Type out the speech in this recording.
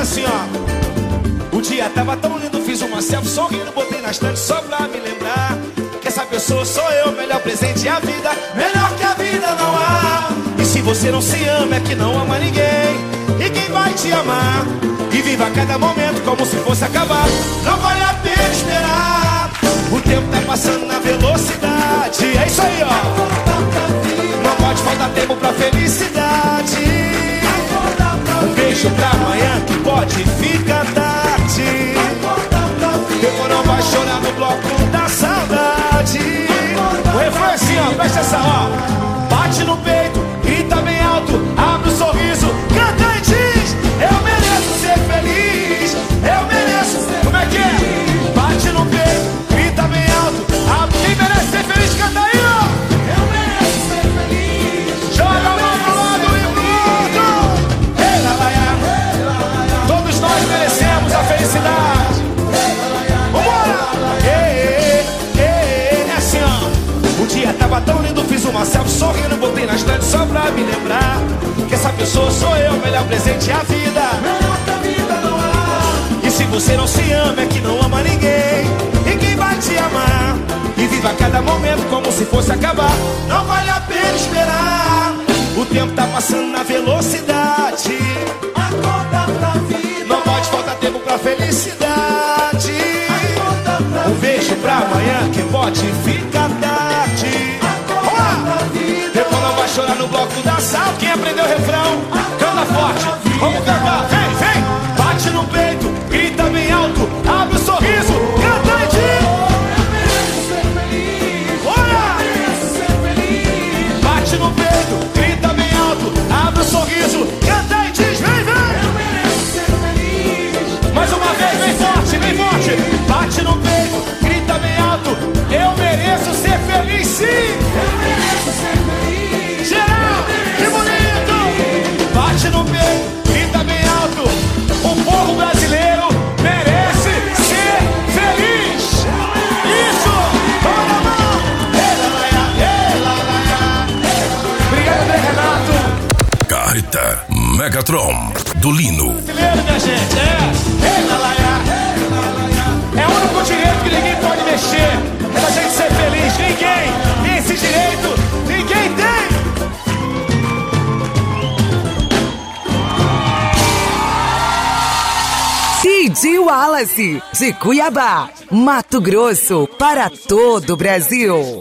assim, ó. O dia tava tão lindo, fiz uma selfie sorrindo, botei na estante só pra me lembrar que essa pessoa sou eu, melhor presente é a vida, melhor que a vida não há. E se você não se ama é que não ama ninguém, e quem vai te amar? E viva cada momento como se fosse acabar. Não vale a pena esperar, o tempo tá passando na velocidade. É isso aí, ó. Não pode faltar tempo pra felicidade. Um beijo pra amanhã que pode ficar tarde. Tempo não vai chorar no bloco da saudade. O refrão é assim, ó, presta essa, ó. Bate no peito, grita bem alto, abre o sorriso, canta e diz: eu mereço ser feliz, eu mereço ser. Como é que é? Bate no peito, grita bem alto, abre. Quem merece ser feliz, canta aí, ó. Eu mereço ser feliz. Joga a mão pro lado e pro outro. Ei, lá, lá, lá. Todos nós merecemos a felicidade. É assim, ó. O dia tava tão lindo, fiz uma selfie sorrindo, botei na estante só pra me lembrar que essa pessoa sou eu, melhor presente é a vida, melhor que a vida não há. E se você não se ama é que não ama ninguém, e quem vai te amar? E viva cada momento como se fosse acabar. Não vale a pena esperar, o tempo tá passando na velocidade. Acorda pra vida, não pode faltar tempo pra felicidade. Um beijo pra amanhã que pode ficar tarde. Tempo não vai chorar no bloco da sala. Quem aprendeu o refrão, canta forte. Vamos cantar, vem, vem. Bate no peito, grita bem alto, abre o sorriso, canta e diz: eu mereço ser feliz. Olha! Eu mereço ser feliz. Bate no peito, grita bem alto, abre o sorriso, canta e diz: vem, vem. Eu mereço ser feliz. Mais uma vez, bem forte, bem forte. Bate no peito, grita bem alto, eu mereço ser feliz, sim. Eu mereço ser feliz. Geral, que bonito. Bate no peito, grita bem alto, o povo brasileiro merece ser feliz. Isso, vamos na mão. Obrigado, André Renato. Carreta Megatron do Lino. Brasileiro, minha gente, é o único direito que ninguém pode mexer, é da gente ser feliz. Ninguém tem esse direito, ninguém tem. DJ Wallace, de Cuiabá, Mato Grosso, para todo o Brasil.